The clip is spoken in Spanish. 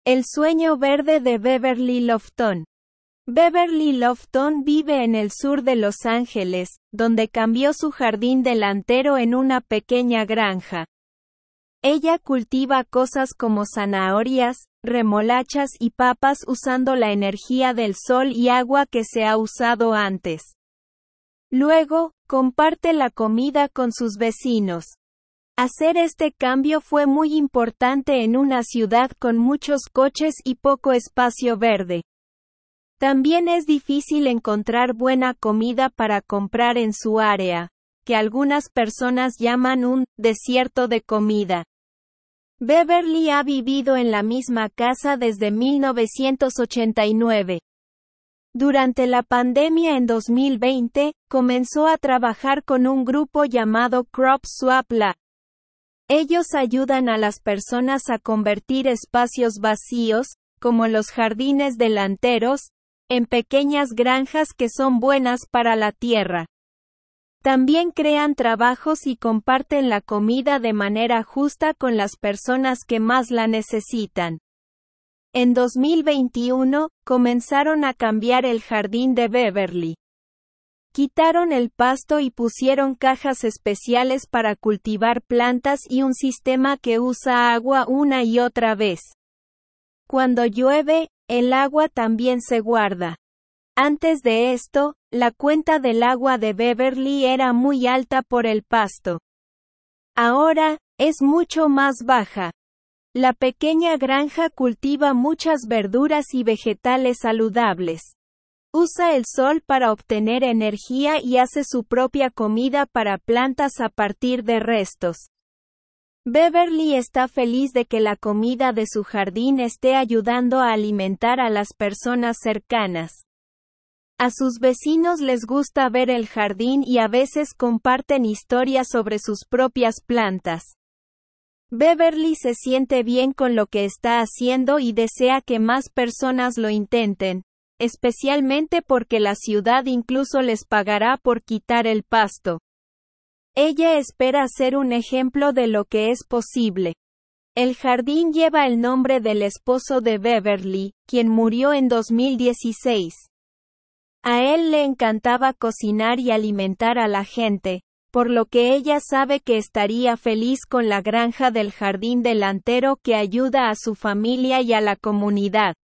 El sueño verde de Beverly Lofton. Beverly Lofton vive en el sur de Los Ángeles, donde cambió su jardín delantero en una pequeña granja. Ella cultiva cosas como zanahorias, remolachas y papas usando la energía del sol y agua que se ha usado antes. Luego, comparte la comida con sus vecinos. Hacer este cambio fue muy importante en una ciudad con muchos coches y poco espacio verde. También es difícil encontrar buena comida para comprar en su área, que algunas personas llaman un desierto de comida. Beverly ha vivido en la misma casa desde 1989. Durante la pandemia en 2020, comenzó a trabajar con un grupo llamado Crop Swap Lab. Ellos ayudan a las personas a convertir espacios vacíos, como los jardines delanteros, en pequeñas granjas que son buenas para la tierra. También crean trabajos y comparten la comida de manera justa con las personas que más la necesitan. En 2021, comenzaron a cambiar el jardín de Beverly. Quitaron el pasto y pusieron cajas especiales para cultivar plantas y un sistema que usa agua una y otra vez. Cuando llueve, el agua también se guarda. Antes de esto, la cuenta del agua de Beverly era muy alta por el pasto. Ahora, es mucho más baja. La pequeña granja cultiva muchas verduras y vegetales saludables. Usa el sol para obtener energía y hace su propia comida para plantas a partir de restos. Beverly está feliz de que la comida de su jardín esté ayudando a alimentar a las personas cercanas. A sus vecinos les gusta ver el jardín y a veces comparten historias sobre sus propias plantas. Beverly se siente bien con lo que está haciendo y desea que más personas lo intenten, especialmente porque la ciudad incluso les pagará por quitar el pasto. Ella espera ser un ejemplo de lo que es posible. El jardín lleva el nombre del esposo de Beverly, quien murió en 2016. A él le encantaba cocinar y alimentar a la gente, por lo que ella sabe que estaría feliz con la granja del jardín delantero que ayuda a su familia y a la comunidad.